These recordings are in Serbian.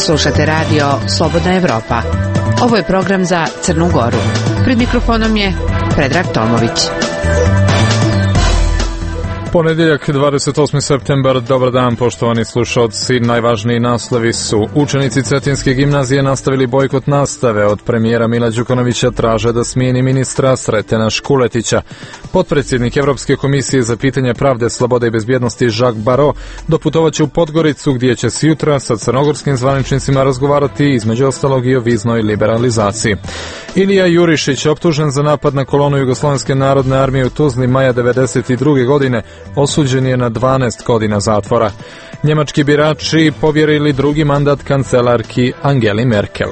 Slušate radio Slobodna Evropa. Ovo je program za Crnu Goru. Pred mikrofonom je Predrag Tomović. Ponedjeljak, 28. septembar, dobar dan poštovani slušalci. Najvažniji naslovi su: učenici Cetinske gimnazije nastavili bojkot nastave, od premijera Mila Đukanovića traže da smijeni ministra Sretena Škuletića. Potpredsjednik Evropske komisije za pitanje pravde, slobode i bezbjednosti Jacques Barrot doputovaće u Podgoricu, gdje će se jutra sa crnogorskim zvaničnicima razgovarati između ostalog i o viznoj liberalizaciji. Ilija Jurišić, optužen za napad na kolonu Jugoslovenske narodne armije u Tuzli maja 1992. godine, osuđen je na 12 godina zatvora. Njemački birači povjerili drugi mandat kancelarki Angeli Merkel.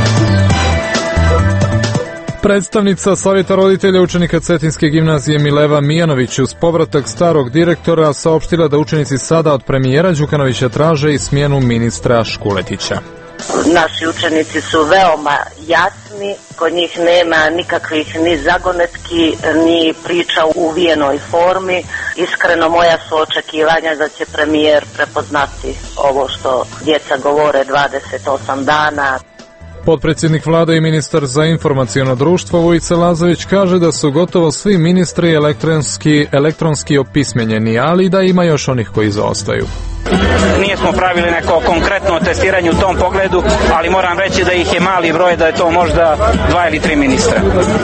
Predstavnica Savjeta roditelja učenika Cetinske gimnazije Mileva Mijanović uz povratak starog direktora saopštila da učenici sada od premijera Đukanovića traže i smjenu ministra Škuletića. Naši učenici su veoma jasni, kod njih nema nikakvih ni zagonetki, ni priča u uvijenoj formi. Iskreno, moja su očekivanja da će premijer prepoznati ovo što djeca govore 28 dana. Potpredsjednik vlade i ministar za informaciono društvo Vujica Lazović kaže da su gotovo svi ministri elektronski opismenjeni, ali da ima još onih koji zaostaju. Nismo pravili neko konkretno testiranje u tom pogledu, ali moram reći da ih je mali broj, da je to možda 2 ili 3 ministra.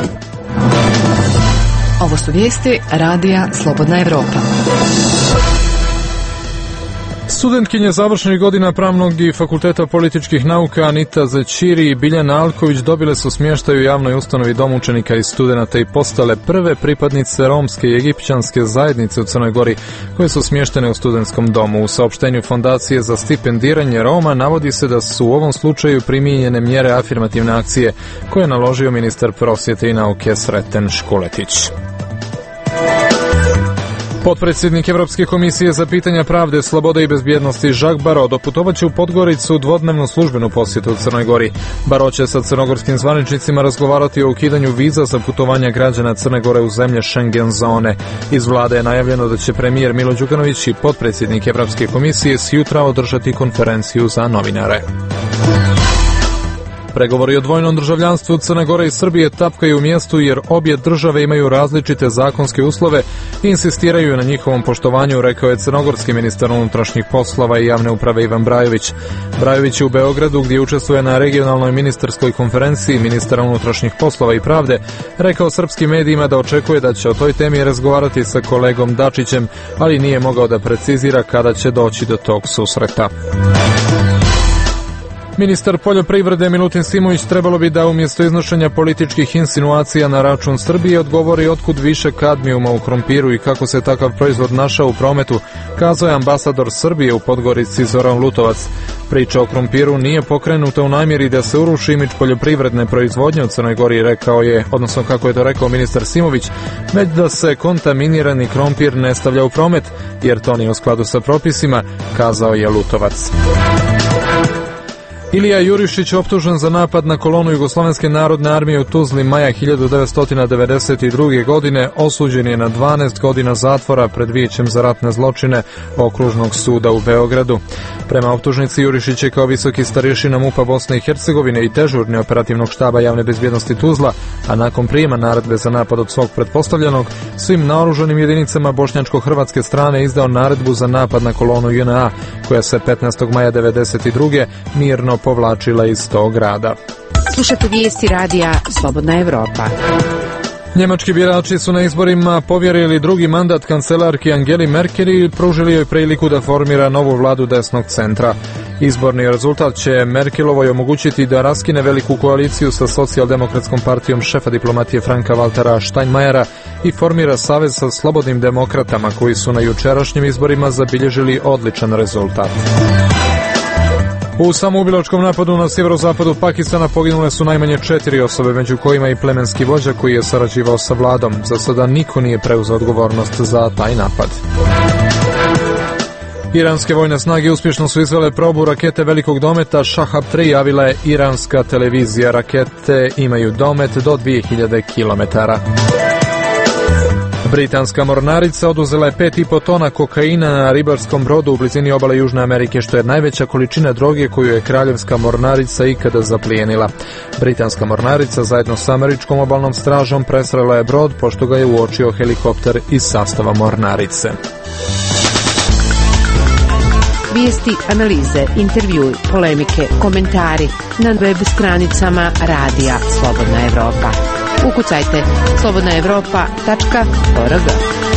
Ovo su vijesti radija Slobodna Evropa. Studentkinje završenih godina Pravnog i Fakulteta političkih nauka Anita Zećiri i Biljana Alković dobile su smještaj u javnoj ustanovi Dom učenika i studenata i postale prve pripadnice romske i egipćanske zajednice u Crnoj Gori koje su smještene u studentskom domu. U saopštenju Fondacije za stipendiranje Roma navodi se da su u ovom slučaju primijenjene mjere afirmativne akcije koje je naložio ministar prosvjete i nauke Sreten Škuletić. Potpredsjednik Evropske komisije za pitanja pravde, slobode i bezbjednosti Jacques Barrot doputovaće u Podgoricu dvodnevnu službenu posjetu u Crnoj Gori. Barrot će sa crnogorskim zvaničnicima razgovarati o ukidanju viza za putovanja građana Crne Gore u zemlje Schengen zone. Iz vlade je najavljeno da će premijer Milo Đukanović i potpredsjednik Evropske komisije sjutra održati konferenciju za novinare. Pregovori o dvojnom državljanstvu Crne Gore i Srbije tapkaju u mjestu jer obje države imaju različite zakonske uslove i insistiraju na njihovom poštovanju, rekao je crnogorski ministar unutrašnjih poslova i javne uprave Ivan Brajović. Brajović je u Beogradu, gdje učestvuje na regionalnoj ministarskoj konferenciji ministara unutrašnjih poslova i pravde, rekao srpskim medijima da očekuje da će o toj temi razgovarati sa kolegom Dačićem, ali nije mogao da precizira kada će doći do tog susreta. Ministar poljoprivrede Milutin Simović trebalo bi da umjesto iznošenja političkih insinuacija na račun Srbije odgovori otkud više kadmijuma u krompiru i kako se takav proizvod našao u prometu, kazao je ambasador Srbije u Podgorici Zoran Lutovac. Priča o krompiru nije pokrenuta u namjeri da se uruši imidž poljoprivredne proizvodnje u Crnoj Gori, rekao je, odnosno kako je to rekao ministar Simović, već da se kontaminirani krompir ne stavlja u promet, jer to nije u skladu sa propisima, kazao je Lutovac. Ilija Jurišić, optužen za napad na kolonu Jugoslovenske narodne armije u Tuzli maja 1992. godine, osuđen je na 12 godina zatvora pred Vijećem za ratne zločine Okružnog suda u Beogradu. Prema optužnici, Jurišić je kao visoki starješina MUP-a Bosne i Hercegovine i dežurni operativnog štaba javne bezbjednosti Tuzla, a nakon prijema naredbe za napad od svog pretpostavljenog, svim naoružanim jedinicama bošnjačko-hrvatske strane izdao naredbu za napad na kolonu JNA, koja se 15. maja 1992. mirno povlačila iz tog grada. Slušate vijesti radija Slobodna Evropa. Njemački birači su na izborima povjerili drugi mandat kancelarki Angeli Merkel i pružili joj priliku da formira novu vladu desnog centra. Izborni rezultat će Merkelovoj omogućiti da raskine veliku koaliciju sa socijaldemokratskom partijom šefa diplomatije Franka Waltera Steinmeiera i formira savez sa slobodnim demokratama koji su na jučerašnjim izborima zabilježili odličan rezultat. U samoubilačkom napadu na sjeverozapadu Pakistana poginule su najmanje 4 osobe, među kojima i plemenski vođa koji je sarađivao sa vladom. Za sada niko nije preuzeo odgovornost za taj napad. Iranske vojne snage uspješno su izvele probu rakete velikog dometa Shahab-3, javila je iranska televizija. Rakete imaju domet do 2000 km. Britanska mornarica oduzela je 5,5 tona kokaina na ribarskom brodu u blizini obale Južne Amerike, što je najveća količina droge koju je kraljevska mornarica ikada zaplijenila. Britanska mornarica zajedno s američkom obalnom stražom presrela je brod pošto ga je uočio helikopter iz sastava mornarice. Vijesti, analize, intervjui, polemike, komentari na web stranicama Radija Slobodna Evropa. Ukucajte slobodnaevropa.org.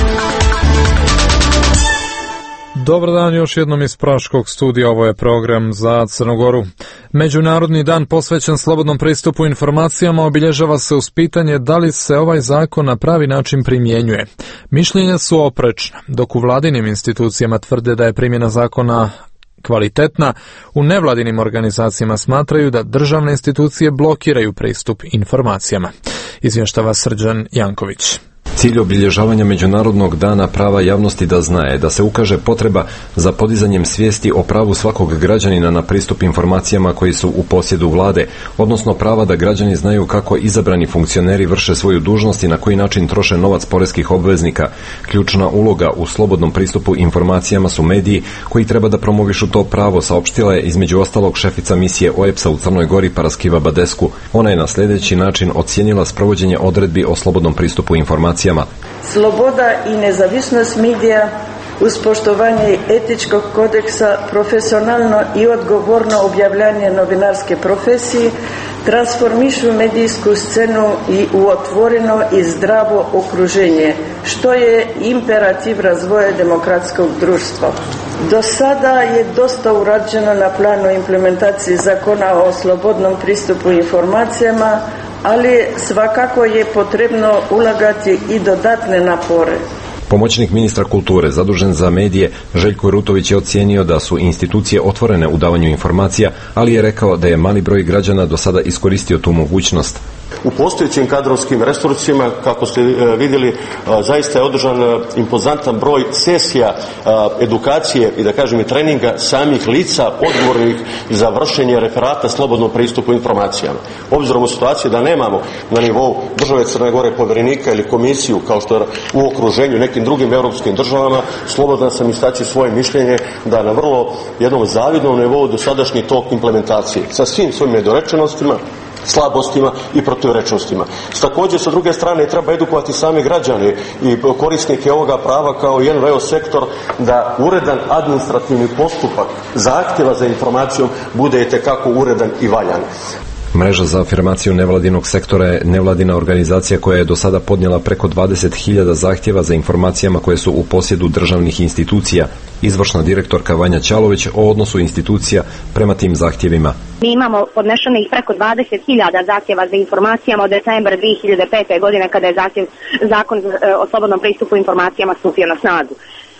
Dobar dan još jednom iz Praškog studija, ovo je program za Crnogoru. Međunarodni dan posvećen slobodnom pristupu informacijama obilježava se uz pitanje da li se ovaj zakon na pravi način primjenjuje. Mišljenja su oprečna, dok u vladinim institucijama tvrde da je primjena zakona kvalitetna, u nevladinim organizacijama smatraju da državne institucije blokiraju pristup informacijama. Izvještava Srđan Janković. Cilj obilježavanja Međunarodnog dana prava javnosti da zna je da se ukaže potreba za podizanjem svijesti o pravu svakog građanina na pristup informacijama koji su u posjedu vlade, odnosno prava da građani znaju kako izabrani funkcioneri vrše svoju dužnost i na koji način troše novac poreskih obveznika. Ključna uloga u slobodnom pristupu informacijama su mediji koji treba da promovišu to pravo, saopštila je između ostalog šefica misije OEBS-a u Crnoj Gori Paraskiva Badesku. Ona je na sljedeći način ocijenila sprovođenje odredbi o slobodnom pristupu informacijama. Sloboda i nezavisnost medija uz poštovanje etičkog kodeksa, profesionalno i odgovorno objavljanje novinarske profesije transformišu medijsku scenu i u otvoreno i zdravo okruženje, što je imperativ razvoja demokratskog društva. Do sada je dosta urađeno na planu implementacije zakona o slobodnom pristupu informacijama, ali svakako je potrebno ulagati i dodatne napore. Pomoćnik ministra kulture zadužen za medije Željko Rutović je ocijenio da su institucije otvorene u davanju informacija, ali je rekao da je mali broj građana do sada iskoristio tu mogućnost. U postojećim kadrovskim resursima, kako ste vidjeli, zaista je održan impozantan broj sesija edukacije i da kažem i treninga samih lica odgovornih za vršenje referata slobodnom pristupu informacijama. Obzirom u situaciju da nemamo na nivou države Crne Gore povjerenika ili komisiju kao što je u okruženju nekim drugim europskim državama, slobodan sam istaći svoje mišljenje da na vrlo jednom zavidnom nivou dosadašnji tok implementacije sa svim svojim nedorečenostima, slabostima i protivrečnostima. Također, sa druge strane, treba edukovati sami građani i korisnike ovoga prava kao i NVO sektor da uredan administrativni postupak zahtjeva za informacijom bude itekako uredan i valjan. Mreža za afirmaciju nevladinog sektora je nevladina organizacija koja je do sada podnijela preko 20.000 zahtjeva za informacijama koje su u posjedu državnih institucija. Izvršna direktorka Vanja Ćalović o odnosu institucija prema tim zahtjevima. Mi imamo podnešenih preko 20.000 zahtjeva za informacijama od decembra 2005. godine kada je zakon o slobodnom pristupu informacijama stupio na snagu.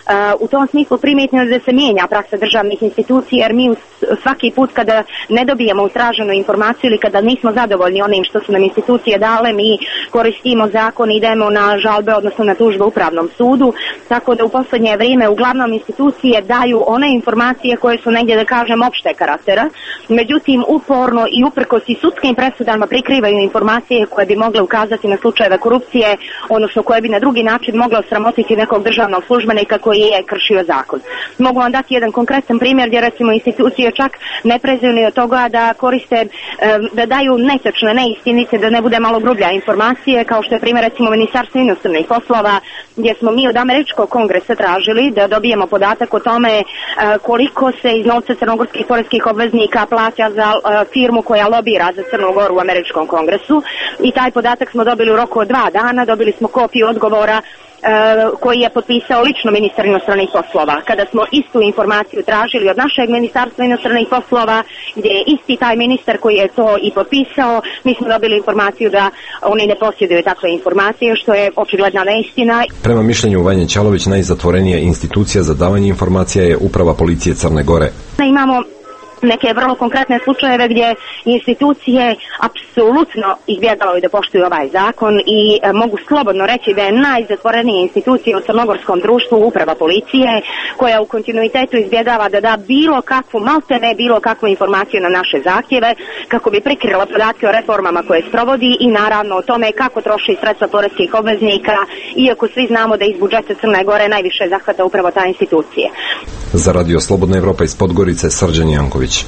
U tom smislu primjetno da se mijenja praksa državnih institucija, jer mi svaki put kada ne dobijemo utraženu informaciju ili kada nismo zadovoljni onim što su nam institucije dale, mi koristimo zakon i idemo na žalbe, odnosno na tužbe Upravnom sudu, tako da u posljednje vrijeme uglavnom institucije daju one informacije koje su negdje, da kažem, opšte karaktera, međutim uporno i uprkos i sudskim presudama prikrivaju informacije koje bi mogle ukazati na slučajeve korupcije, odnosno koje bi na drugi način mogle osramotiti nekog državnog službenika koji je kršio zakon. Mogu vam dati jedan konkretan primjer gdje recimo institucije čak ne prezaju ni od toga da koriste, da daju netočne, neistinice, da ne bude malo grublja informacije, kao što je primjer recimo Ministarstvo inostranih poslova, gdje smo mi od američkog kongresa tražili da dobijemo podatak o tome koliko se iz novca crnogorskih poreskih obveznika plaća za firmu koja lobira za Crnu Goru u američkom kongresu, i taj podatak smo dobili u roku od 2 dana, dobili smo kopiju odgovora koji je potpisao lično ministar inostranih poslova. Kada smo istu informaciju tražili od našeg ministarstva inostranih poslova, gdje je isti taj ministar koji je to i potpisao, mi smo dobili informaciju da oni ne posjeduju takve informacije, što je očigledna neistina. Prema mišljenju Vanje Ćalović, najzatvorenija institucija za davanje informacija je Uprava policije Crne Gore. Imamo neke vrlo konkretne slučajeve gdje institucije apsolutno izbjegavaju da poštuju ovaj zakon i mogu slobodno reći da je najzatvorenija institucija u crnogorskom društvu uprava policije, koja u kontinuitetu izbjegava da da bilo kakvu, maltene bilo kakvu informaciju na naše zahtjeve kako bi prikrila podatke o reformama koje sprovodi i naravno o tome kako troši sredstva poreskih obveznika, iako svi znamo da iz budžeta Crne Gore najviše zahvata upravo ta institucija. Za Radio Slobodna Evropa iz Podgorice, Srđan Janković.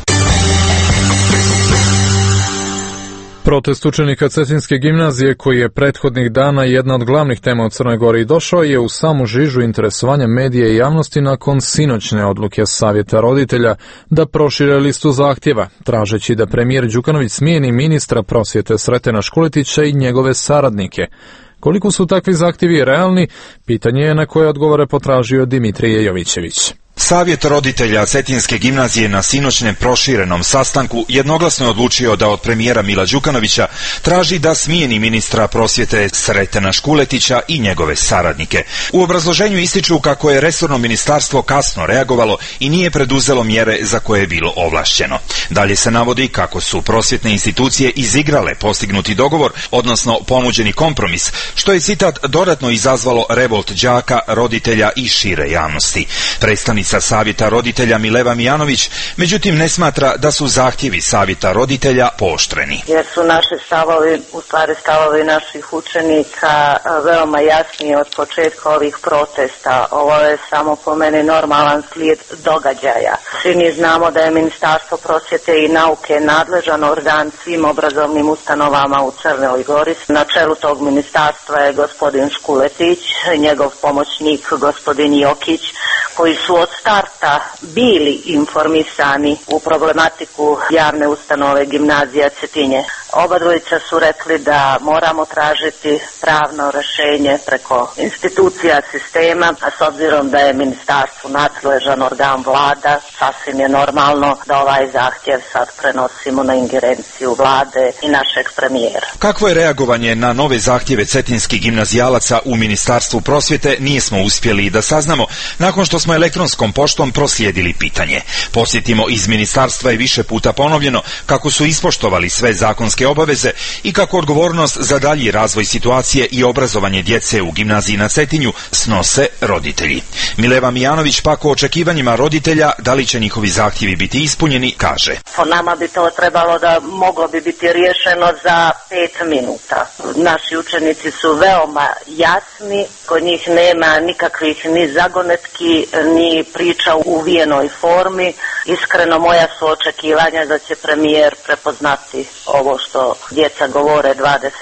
Protest učenika Cetinske gimnazije, koji je prethodnih dana jedna od glavnih tema u Crnoj Gori, došao je u samu žižu interesovanja medija i javnosti nakon sinoćne odluke Savjeta roditelja da prošire listu zahtjeva, tražeći da premijer Đukanović smijeni ministra prosvjete Sretena Škuletića i njegove saradnike. Koliko su takvi zahtjevi realni, pitanje je na koje odgovore potražio Dimitrije Jovićević. Savjet roditelja Cetinske gimnazije na sinoćnem proširenom sastanku jednoglasno je odlučio da od premijera Mila Đukanovića traži da smijeni ministra prosvjete Sretena Škuletića i njegove saradnike. U obrazloženju ističu kako je resorno ministarstvo kasno reagovalo i nije preduzelo mjere za koje je bilo ovlašćeno. Dalje se navodi kako su prosvjetne institucije izigrale postignuti dogovor, odnosno ponuđeni kompromis, što je, citat, dodatno izazvalo revolt đaka, roditelja i šire javnosti. Predstavnica Savjeta roditelja Mileva Mijanović, međutim, ne smatra da su zahtjevi Savjeta roditelja pooštreni. Jer su naši stavovi, u stvari stavovi naših učenika, veoma jasni od početka ovih protesta. Ovo je samo po meni normalan slijed događaja. Svi mi znamo da je Ministarstvo prosvjete i nauke nadležan organ svim obrazovnim ustanovama u Crnoj Gori. Na čelu tog ministarstva je gospodin Škuletić, njegov pomoćnik gospodin Jokić, koji su od starta bili informisani u problematiku javne ustanove gimnazija Cetinje. Oba dvojica su rekli da moramo tražiti pravno rješenje preko institucija sistema, a s obzirom da je ministarstvu nadležan organ vlada, sasvim je normalno da ovaj zahtjev sad prenosimo na ingerenciju vlade i našeg premijera. Kakvo je reagovanje na nove zahtjeve cetinskih gimnazijalaca u Ministarstvu prosvjete nismo uspjeli da saznamo nakon što smo elektronskom poštom proslijedili pitanje. Podsjetimo, iz ministarstva je više puta ponovljeno kako su ispoštovali sve zakonske obaveze i kako odgovornost za dalji razvoj situacije i obrazovanje djece u gimnaziji na Cetinju snose roditelji. Mileva Mijanović pak o očekivanjima roditelja, da li će njihovi zahtjevi biti ispunjeni, kaže. Po nama bi to trebalo da moglo bi biti riješeno za 5 minuta. Naši učenici su veoma jasni, kod njih nema nikakvih ni zagonetki, ni priča u uvijenoj formi. Iskreno, moja su očekivanja da će premijer prepoznati ovo što djeca govore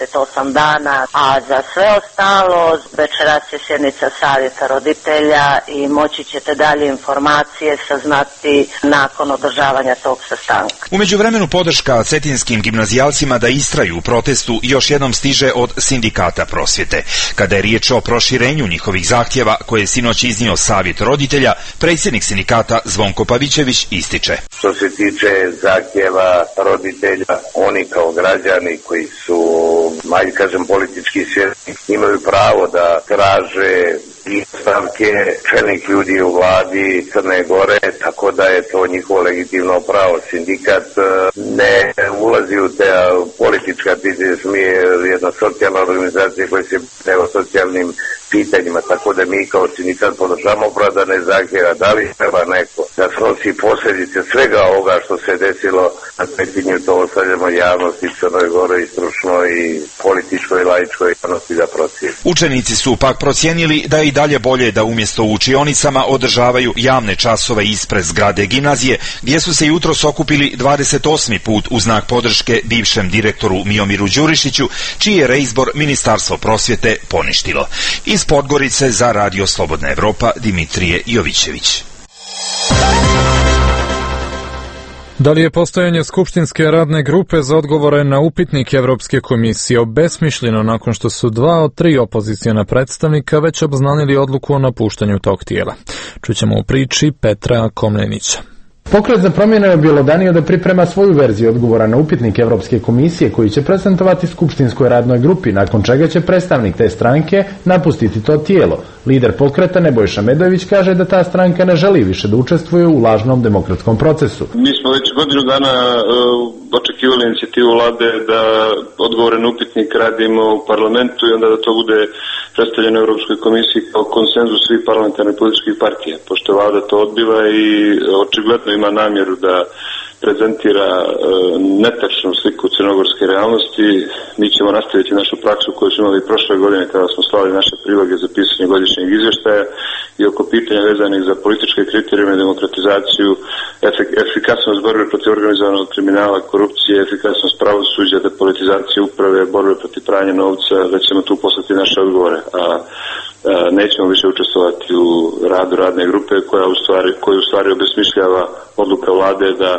28 dana, a za sve ostalo večeras je sjednica Savjeta roditelja i moći ćete dalje informacije saznati nakon održavanja tog sastanka. U međuvremenu podrška cetinskim gimnazijalcima da istraju u protestu još jednom stiže od sindikata prosvjete. Kada je riječ o proširenju njihovih zahtjeva koje je sinoć iznio Savjet roditelja, predsjednik sindikata Zvonko Pavićević ističe. Što se tiče zahtjeva roditelja, oni kao građani koji su, manje kažem, politički svjesni, imaju pravo da traže i stavke čelnih ljudi u vladi Crne Gore, tako da je to njihovo legitimno pravo. Sindikat ne ulazi u te politička pitanja, smije jedna socijalna organizacija koja se bave socijalnim pitanjima, tako da mi kao sindikat podržavamo opravdane zahtjeve. Da li treba neko da snosi posljedice svega ovoga što se desilo na Cetinju, to ostavljamo javnosti Crnoj Gori i stručnoj i političkoj i laičkoj javnosti da procijeni. Učenici su pak procijenili da je i dalje bolje da umjesto u učionicama održavaju javne časove ispred zgrade gimnazije, gdje su se jutros okupili 28. put u znak podrške bivšem direktoru Miomiru Đurišiću, čiji je reizbor Ministarstvo prosvjete poništilo. Iz Podgorice za Radio Slobodna Evropa, Dimitrije Jovićević. Da li je postojanje skupštinske radne grupe za odgovore na upitnik Evropske komisije obesmišljeno nakon što su 2 od 3 opoziciona predstavnika već obznanili odluku o napuštanju tog tijela? Čućemo u priči Petra Komljenića. Pokret za promjene je objelodanio da priprema svoju verziju odgovora na upitnik Evropske komisije koji će prezentovati skupštinskoj radnoj grupi, nakon čega će predstavnik te stranke napustiti to tijelo. Lider pokreta Nebojša Medojević kaže da ta stranka ne želi više da učestvuje u lažnom demokratskom procesu. Mi smo već godinu dana očekivali inicijativu vlade da odgovore na upitnik radimo u parlamentu i onda da to bude predstavljeno Europskoj komisiji kao konsenzus svih parlamentarnih političkih partija. Pošto je vlada to odbila i očigledno ima namjeru da prezentira netačnu sliku crnogorske realnosti, mi ćemo nastaviti našu praksu koju smo imali prošle godine kada smo slali naše priloge za pisanje godišnjeg izvještaja i oko pitanja vezanih za političke kriterijume, demokratizaciju, efikasnost borbe protiv organizovanog kriminala, korupcije, efikasnost pravosuđa, depolitizacije uprave, borbe protiv pranja novca, da ćemo tu poslati naše odgovore, a nećemo više učestvovati u radu radne grupe koja u stvari obesmišljava odluka vlade da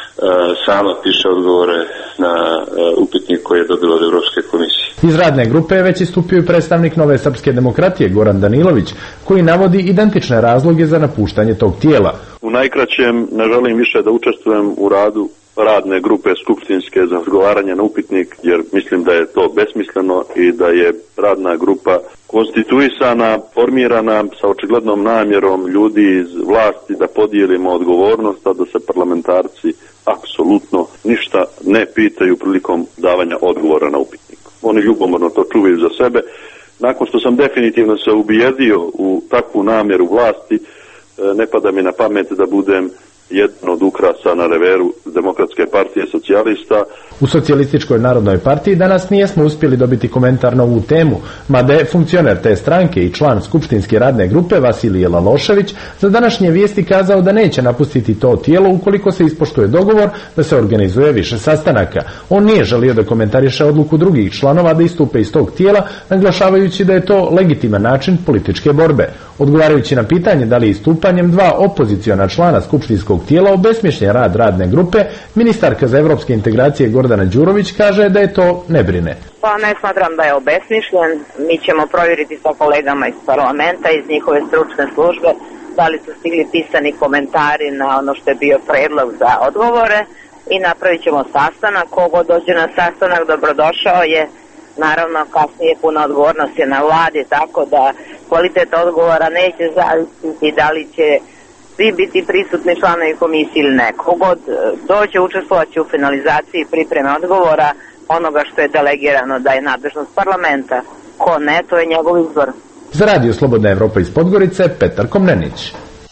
sama piše odgovore na upitnik koji je dobila od Europske komisije. Iz radne grupe je već istupio i predstavnik Nove srpske demokratije Goran Danilović, koji navodi identične razloge za napuštanje tog tijela. U najkraćem ne želim više da učestvujem u radu radne grupe skupštinske za odgovaranje na upitnik, jer mislim da je to besmisleno i da je radna grupa konstituisana, formirana sa očiglednom namjerom ljudi iz vlasti da podijelimo odgovornost, a da se parlamentarci apsolutno ništa ne pitaju prilikom davanja odgovora na upitnik. Oni ljubomorno to čuvaju za sebe. Nakon što sam definitivno se ubijedio u takvu namjeru vlasti, ne pada mi na pamet da budem jedan od ukrasa na reveru Demokratske partije socijalista. U Socijalističkoj narodnoj partiji danas nijesmo uspjeli dobiti komentar na ovu temu, mada je funkcioner te stranke i član skupštinske radne grupe Vasilije Lalošević za današnje vijesti kazao da neće napustiti to tijelo ukoliko se ispoštuje dogovor da se organizuje više sastanaka. On nije želio da komentariše odluku drugih članova da istupe iz tog tijela, naglašavajući da je to legitiman način političke borbe. Odgovarajući na pitanje da li istupanjem dva opoziciona člana skupštinskog tijela obesmišljen rad radne grupe, ministarka za evropske integracije Gordana Đurović kaže da je to ne brine. Pa ne smatram da je obesmišljen, mi ćemo provjeriti sa kolegama iz parlamenta, iz njihove stručne službe, da li su stigli pisani komentari na ono što je bio predlog za odgovore i napravit ćemo sastanak. Kogo dođe na sastanak dobrodošao je, naravno kasnije puna odgovornost je na vladi, tako da kvalitet odgovora neće zavisiti da li će svi biti prisutni članovi komisije ili ne. Kogod dođe učestvovat će u finalizaciji pripreme odgovora onoga što je delegirano da je nadležnost parlamenta. Ko ne, to je njegov izbor. Za Radio Slobodna Evropa iz Podgorice, Petar Komnenić.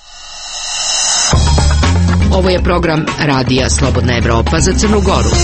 Ovo je program Radija Slobodna Evropa za Crnu Goru.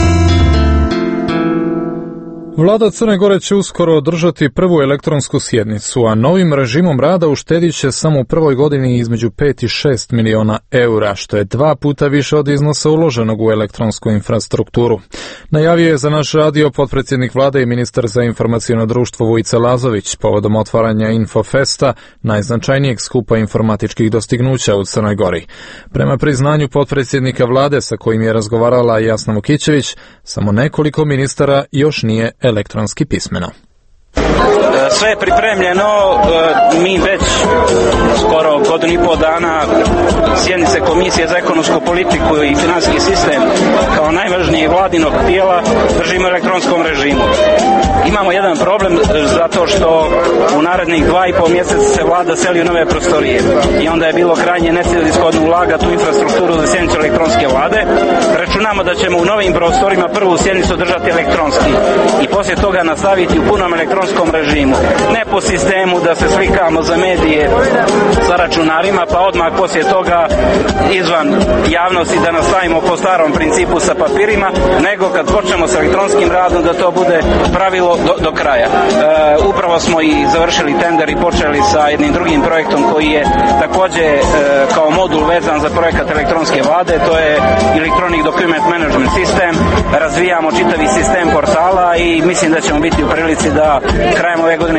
Vlada Crne Gore će uskoro održati prvu elektronsku sjednicu, a novim režimom rada uštedit će samo u prvoj godini između 5 i 6 miliona eura, što je 2 puta više od iznosa uloženog u elektronsku infrastrukturu. Najavio je za naš radio potpredsjednik vlade i ministar za informacijno društvo Vujica Lazović povodom otvaranja Infofesta, najznačajnijeg skupa informatičkih dostignuća u Crnoj Gori. Prema priznanju potpredsjednika vlade sa kojim je razgovarala Jasna Vukićević, samo nekoliko ministara još nije elektronski pismeno. Sve je pripremljeno, mi već skoro godinu i pol dana sjednice Komisije za ekonomsku politiku i financijski sistem kao najvažnijeg vladinog tijela držimo u elektronskom režimu. Imamo jedan problem zato što u narednih 2,5 mjeseca se vlada seli u nove prostorije i onda je bilo krajnje nesvrsishodno ulagati u infrastrukturu za sjednicu elektronske vlade. Računamo da ćemo u novim prostorima prvu sjednicu držati elektronski i poslije toga nastaviti u punom elektronskom režimu. Ne po sistemu da se slikamo za medije sa računarima pa odmah poslije toga izvan javnosti da nastavimo po starom principu sa papirima, nego kad počnemo sa elektronskim radom da to bude pravilo do kraja. Upravo smo i završili tender i počeli sa jednim drugim projektom koji je također kao modul vezan za projekat elektronske vlade, to je Electronic Document Management System. Razvijamo čitavi sistem portala i mislim da ćemo biti u prilici da krajem ove godine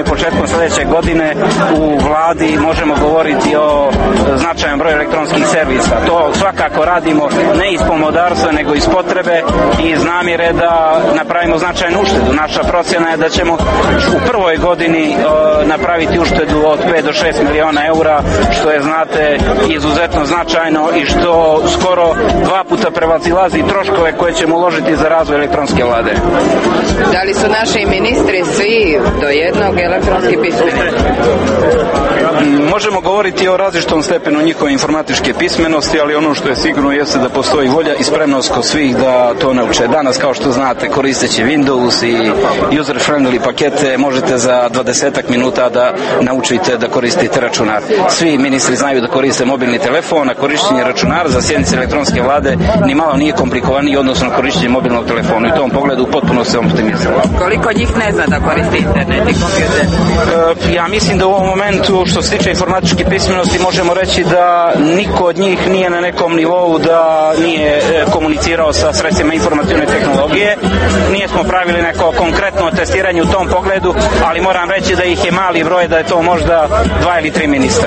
i početkom sljedeće godine u vladi možemo govoriti o značajnom broju elektronskih servisa. To svakako radimo ne iz pomodarstva nego iz potrebe i iz namjere da napravimo značajnu uštedu. Naša procjena je da ćemo u prvoj godini napraviti uštedu od 5 do 6 miliona eura, što je, znate, izuzetno značajno i što skoro 2 puta prevazilazi troškove koje ćemo uložiti za razvoj elektronske vlade. Da li su naši ministri svi do jednog elektronski pismeni? Možemo govoriti o različitom stepenu njihove informatičke pismenosti, ali ono što je sigurno jeste da postoji volja i spremnost kod svih da to nauče. Danas, kao što znate, koristeći Windows i user-friendly pakete, možete za 20 minuta da naučite da koristite računar. Svi ministri znaju da koriste mobilni telefon, a korištenje računara za sjednice elektronske vlade ni malo nije komplikovaniji odnosno korištenje mobilnog telefona. I u tom pogledu potpuno se optimiziramo. Koliko njih ne zna da koristi internet i kompjuter? Ja mislim da u ovom momentu, što se tiče informatičke pismenosti, možemo reći da niko od njih nije na nekom nivou da nije komunicirao sa sredstvima informativne tehnologije. Nije smo pravili neko konkretno testiranje u tom pogledu, ali moram reći da ih je mali broj, da je to možda 2 ili 3 ministra.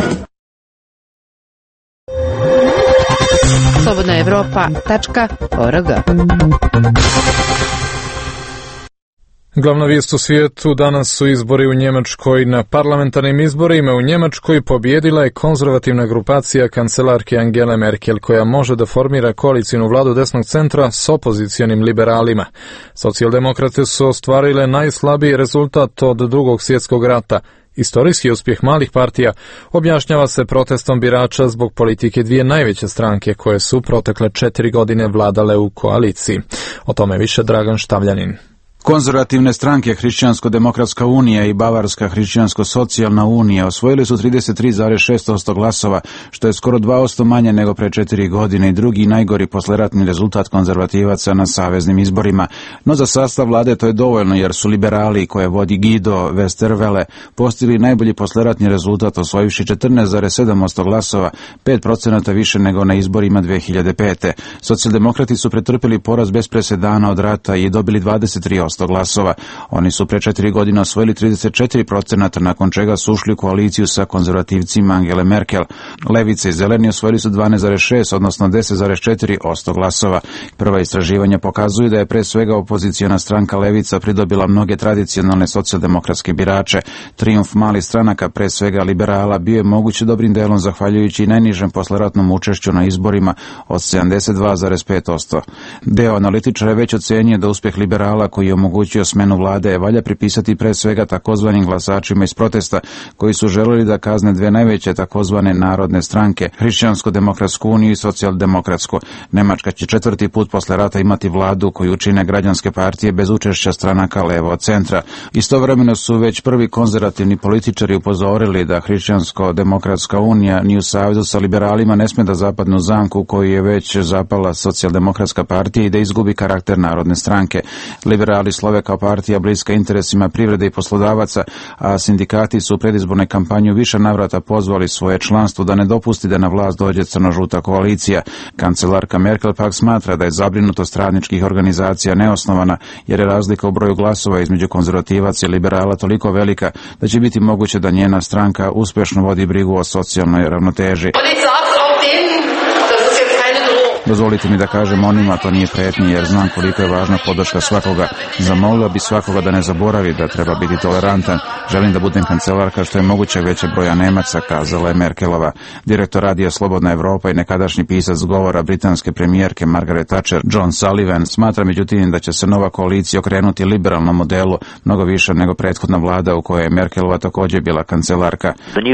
slobodnaevropa.org. Glavna vijest u svijetu danas su izbori u Njemačkoj. Na parlamentarnim izborima u Njemačkoj pobjedila je konzervativna grupacija kancelarke Angele Merkel, koja može da formira koalicijnu vladu desnog centra s opozicionim liberalima. Socijaldemokrate su ostvarile najslabiji rezultat od Drugog svjetskog rata. Istorijski uspjeh malih partija objašnjava se protestom birača zbog politike dvije najveće stranke koje su protekle 4 godine vladale u koaliciji. O tome više Dragan Štavljanin. Konzervativne stranke Hrišćansko-demokratska unija i Bavarska hrišćansko-socijalna unija osvojili su 33,6% glasova, što je skoro 2% manje nego pre 4 godine i drugi najgori posleratni rezultat konzervativaca na saveznim izborima. No za sastav vlade to je dovoljno, jer su liberali koje vodi Guido Westerwelle postigli najbolji posleratni rezultat, osvojivši 14,7% glasova, 5% više nego na izborima 2005. Socijaldemokrati su pretrpjeli poraz bez presedana od rata i dobili 23% glasova. Oni su pre 4 godine osvojili 34%, nakon čega su ušli u koaliciju sa konzervativcima Angele Merkel. Levice i zeleni osvojili su 12,6, odnosno 10,4% glasova. Prva istraživanja pokazuju da je pre svega opoziciona stranka Levica pridobila mnoge tradicionalne socijaldemokratske birače. Trijumf malih stranaka, pre svega liberala, bio je moguće dobrim delom zahvaljujući i najnižem posleratnom učešću na izborima od 72,5%. Deo analitičara već ocenjuje da uspjeh liberala, koji je omogućio smenu vlade, valja pripisati pre svega takozvanim glasačima iz protesta, koji su želeli da kazne dve najveće takozvane narodne stranke, Hrišćansko-demokratsku uniju i Socijaldemokratsku. Nemačka će 4. put posle rata imati vladu koju čine građanske partije bez učešća stranaka levo od centra. Istovremeno su već prvi konzervativni političari upozorili da Hrišćansko-demokratska unija ni u savezu sa liberalima ne sme da zapadnu zamku koju je već zapala Socijaldemokratska partija i da izgubi karakter narodne stranke. Liberali slove kao partija bliska interesima privrede i poslodavaca, a sindikati su u predizbornoj kampanji u više navrata pozvali svoje članstvo da ne dopusti da na vlast dođe crno-žuta koalicija. Kancelarka Merkel pak smatra da je zabrinutost radničkih organizacija neosnovana, jer je razlika u broju glasova između konzervativaca i liberala toliko velika da će biti moguće da njena stranka uspješno vodi brigu o socijalnoj ravnoteži. Dozvolite mi da kažem onima, to nije pretnje, jer znam koliko je važna podrška svakoga. Zamolila bi svakoga da ne zaboravi da treba biti tolerantan. Želim da budem kancelarka što je moguće veće broja Nemaca, kazala je Merkelova. Direktor radija Slobodna Evropa i nekadašnji pisac govora britanske premijerke Margaret Thatcher, John Sullivan, smatra međutim da će se nova koalicija okrenuti liberalnom modelu mnogo više nego prethodna vlada u kojoj je Merkelova također bila kancelarka.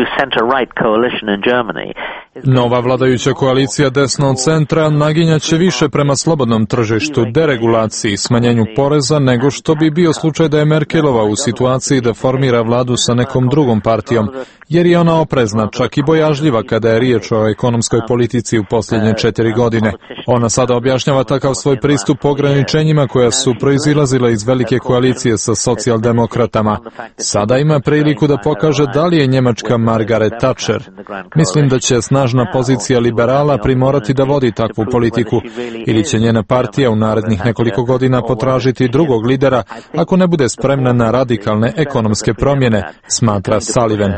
Nova vladajuća koalicija desno od centra naginjaće više prema slobodnom tržištu, deregulaciji i smanjenju poreza nego što bi bio slučaj da je Merkelova u situaciji da formira vladu sa nekom drugom partijom, jer je ona oprezna, čak i bojažljiva kada je riječ o ekonomskoj politici u posljednje 4 godine. Ona sada objašnjava takav svoj pristup ograničenjima koja su proizilazila iz velike koalicije sa socijaldemokratama. Sada ima priliku da pokaže da li je njemačka Margaret Thatcher. Mislim da će snažna pozicija liberala primorati da vodi takvu politiku, ili će njena partija u narednih nekoliko godina potražiti drugog lidera ako ne bude spremna na radikalne ekonomske promjene, smatra Sullivan.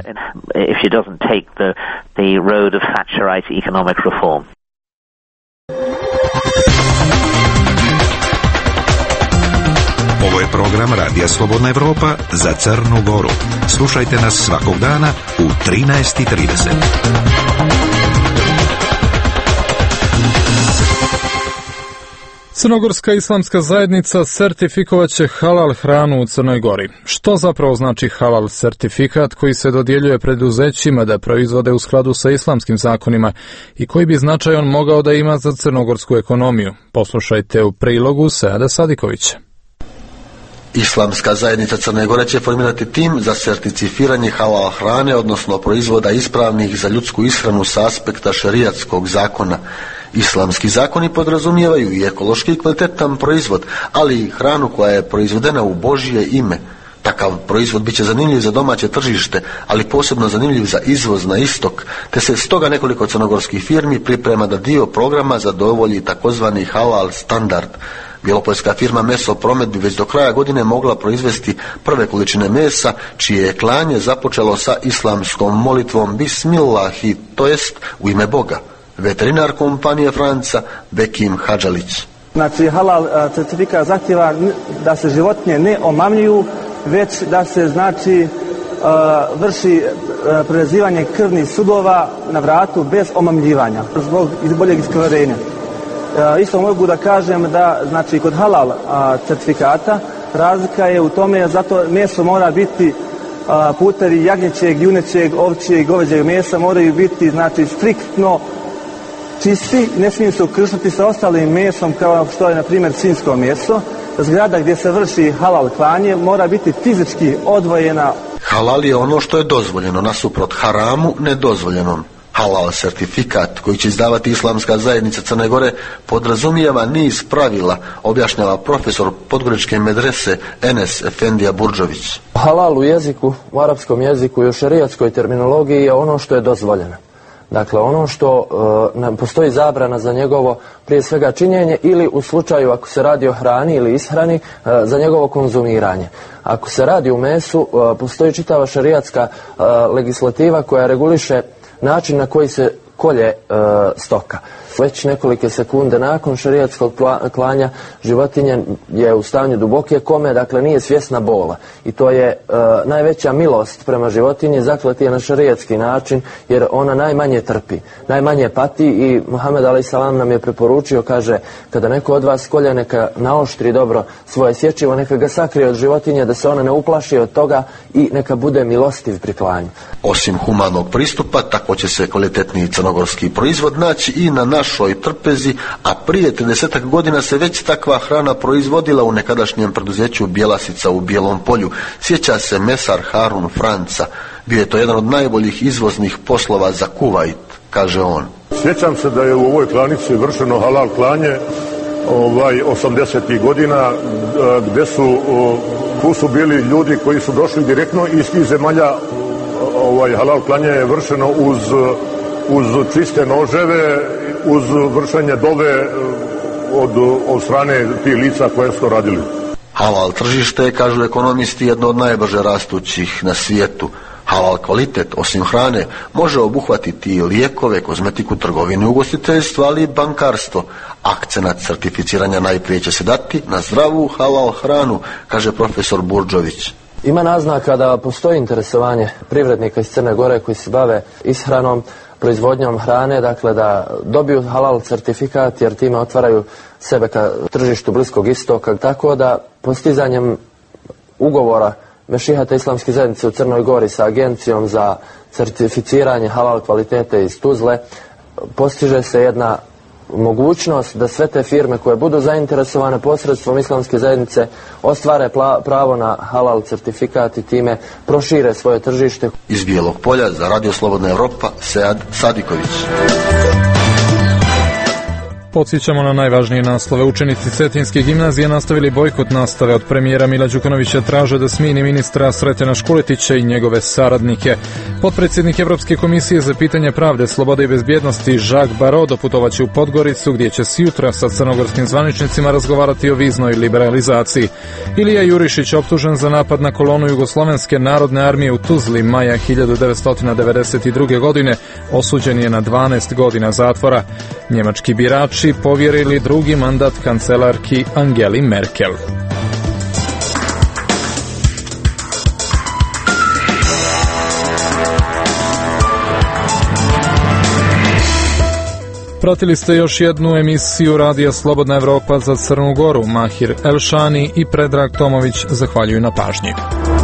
Ovo je program Radija Slobodna Evropa za Crnu Goru. Slušajte nas svakog dana u 13:30. Crnogorska islamska zajednica sertifikovat će halal hranu u Crnoj Gori. Što zapravo znači halal sertifikat koji se dodjeljuje preduzećima da proizvode u skladu sa islamskim zakonima i koji bi značaj on mogao da ima za crnogorsku ekonomiju? Poslušajte u prilogu Seada Sadikovića. Islamska zajednica Crne Gore će formirati tim za sertificiranje halal hrane, odnosno proizvoda ispravnih za ljudsku ishranu sa aspekta šerijatskog zakona. Islamski zakoni podrazumijevaju i ekološki i kvalitetan proizvod, ali i hranu koja je proizvedena u Božje ime. Takav proizvod bit će zanimljiv za domaće tržište, ali posebno zanimljiv za izvoz na istok, te se stoga nekoliko crnogorskih firmi priprema da dio programa zadovolji takozvani halal standard. Bjelopoljska firma Meso Promet bi već do kraja godine mogla proizvesti prve količine mesa, čije je klanje započelo sa islamskom molitvom Bismillahi, to jest u ime Boga. Veterinar kompanije Franca Bekim Hadžalić. Znači, halal certifikat zahtjeva da se životinje ne omamljuju, već da se vrši prerezivanje krvnih sudova na vratu bez omamljivanja, zbog boljeg iskvarenja. Isto mogu da kažem da, znači, kod halal certifikata razlika je u tome, zato meso mora biti putevi jagnjećeg, junećeg, ovčjeg i goveđeg mesa moraju biti, znači, striktno čisti, ne smiju se ukrštati sa ostalim mesom kao što je, na primjer, svinjsko meso. Zgrada gdje se vrši halal klanje mora biti fizički odvojena. Halal je ono što je dozvoljeno, nasuprot haramu nedozvoljenom. Halal sertifikat koji će izdavati Islamska zajednica Crne Gore podrazumijeva niz pravila, objašnjava profesor podgoričke medrese Enes Efendija Burdžović. Halal u jeziku, u arapskom jeziku i u šerijatskoj terminologiji je ono što je dozvoljeno. Dakle, ono što postoji zabrana za njegovo, prije svega, činjenje ili u slučaju ako se radi o hrani ili ishrani, za njegovo konzumiranje. Ako se radi o mesu, postoji čitava šerijatska legislativa koja reguliše način na koji se kolje stoka. Već nekolike sekunde nakon šerijatskog klanja životinja je u stanju duboke kome, dakle nije svjesna bola. I to je najveća milost prema životinji, zaklati je na šerijatski način, jer ona najmanje trpi, najmanje pati i Muhammed a.s. nam je preporučio, kaže, kada neko od vas kolje, neka naoštri dobro svoje sječivo, neka ga sakrije od životinje, da se ona ne uplaši od toga i neka bude milostiv pri klanju. Osim humanog pristupa, tako će se kvalitetniji crnogorski proizvod naći i na našoj trpezi, a prije 30 godina se već takva hrana proizvodila u nekadašnjem preduzeću Bjelasica u Bijelom Polju. Sjeća se mesar Harun Franca. Bio je to jedan od najboljih izvoznih poslova za Kuvajt, kaže on. Sjećam se da je u ovoj klanici vršeno halal klanje 80. godina, gdje tu su bili ljudi koji su došli direktno iz tih zemalja. Halal klanje je vršeno uz čiste noževe, uz vršenje dove od strane tih lica koje su radili. Halal tržište, kažu ekonomisti, jedno od najbrže rastućih na svijetu. Halal kvalitet, osim hrane, može obuhvatiti lijekove, kozmetiku, trgovinu, ugostiteljstvo, ali i bankarstvo. Akcenat certificiranja najprije će se dati na zdravu halal hranu, kaže profesor Burdžović. Ima naznaka da postoji interesovanje privrednika iz Crne Gore koji se bave ishranom, proizvodnjom hrane, dakle da dobiju halal certifikat, jer time otvaraju sebe ka tržištu Bliskog istoka, tako da postizanjem ugovora Mešihata Islamske zajednice u Crnoj Gori sa agencijom za certificiranje halal kvalitete iz Tuzle postiže se jedna mogućnost da sve te firme koje budu zainteresovane posredstvom islamske zajednice ostvare pravo na halal certifikat i time prošire svoje tržište. Iz Bijelog Polja za Radio Slobodna Evropa, Sead Sadiković. Podsjećamo na najvažnije naslove. Učenici Cetinske gimnazije nastavili bojkot nastave. Od premijera Mila Đukanovića traže da smijeni ministra Sretena Škuletića i njegove saradnike. Potpredsjednik Evropske komisije za pitanje pravde, slobode i bezbjednosti Jacques Barrot doputovaće u Podgoricu, gdje će sutra sa crnogorskim zvaničnicima razgovarati o viznoj liberalizaciji. Ilija Jurišić, optužen za napad na kolonu Jugoslovenske narodne armije u Tuzli maja 1992. godine, osuđen je na 12 godina zatvora. Njemački birači povjerili drugi mandat kancelarki Angeli Merkel. Pratili ste još jednu emisiju Radija Slobodna Evropa za Crnu Goru. Mahir Elšani i Predrag Tomović zahvaljuju na pažnji.